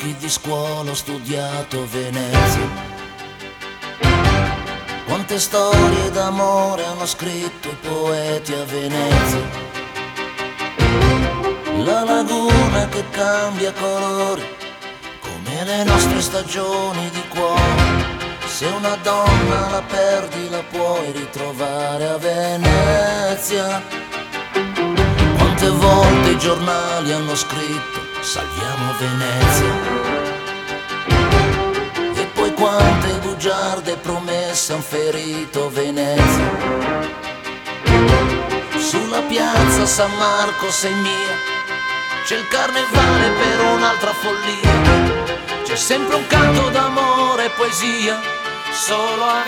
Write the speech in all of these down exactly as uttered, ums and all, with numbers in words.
anni di scuola ho studiato Venezia. Quante storie d'amore hanno scritto i poeti a Venezia. La laguna che cambia colori come le nostre stagioni di cuore. Se una donna la perdi la puoi ritrovare a Venezia. Quante volte i giornali hanno scritto salviamo Venezia. E poi quante bugiarde promesse han ferito Venezia. Sulla piazza San Marco sei mia, c'è il carnevale per un'altra follia. C'è sempre un canto d'amore e poesia solo a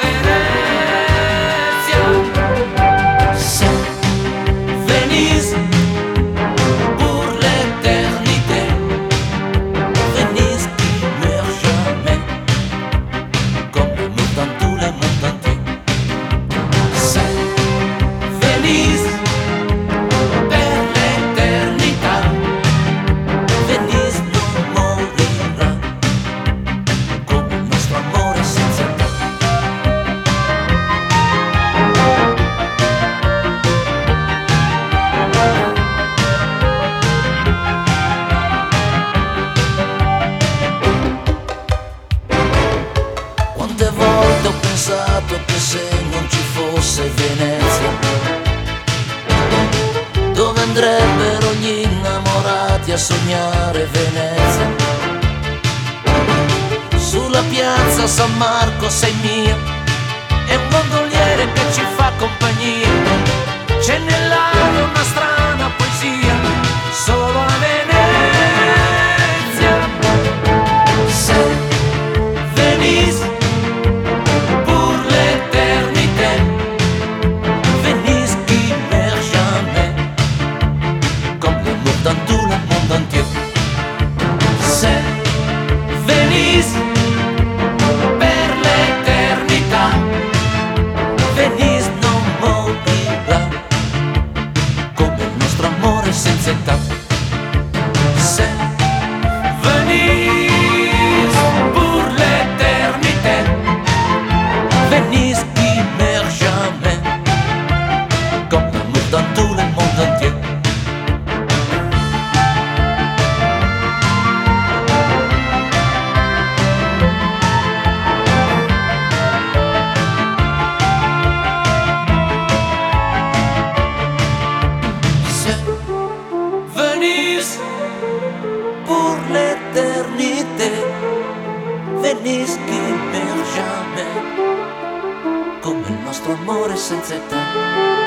Venezia. Se Venise pour l'éternité, Venise qui meurt jamais, comme l'amour dans tous les mondes entiers. Se Venise per l'éternità, Venise non morirà, come il nostro amore senza te. Quante volte ho pensato che se non ci fosse Venezia, dove andrebbero gli innamorati a sognare Venezia? Sulla piazza San Marco sei mia, è un gondoliere che ci fa compagnia. C'è nell'aria una strana poesia solo a Venezia. Se Venise pour l'éternité, Venise qui meurt jamais, comme l'amour dans tout le monde entier. Se Venise per l'éternità, Venise non morirà, come il nostro amore senza età. Se Venise pour l'éternité, Venise qui meurt jamais, comme l'amour dans tout le monde entier. Se Venise pour l'éternité, Venise qui meurt jamais, come il nostro amore senza età.